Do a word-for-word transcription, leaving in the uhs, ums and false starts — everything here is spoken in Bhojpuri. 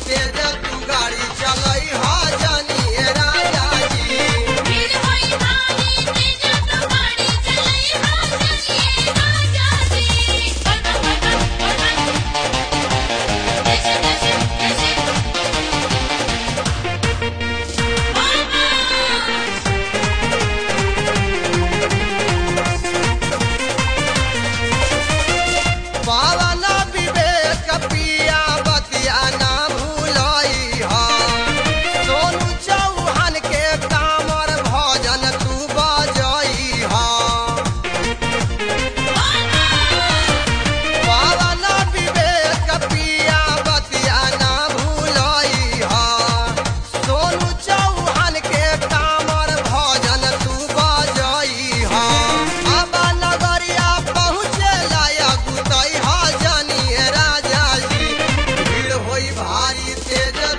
तेज तू गाड़ी चलई हा जानी ए राजा जी। भीड़ होई भारी तेज तू गाड़ी चलई हा जानी ए राजा जी। कैसे कैसे कैसे पावन विवेक पिया बतिया ना भूलई हा। सोनू चौहान के कामर भजन तू बजई हा। पावन विवेक पिया बतिया ना भूलई हा। सोनू चौहान के कामर भजन तू बजई हा। अब नगरिया पहुँचे लायक गुतई हा जानी ए राजा जी। भीड़ होई भारी तेज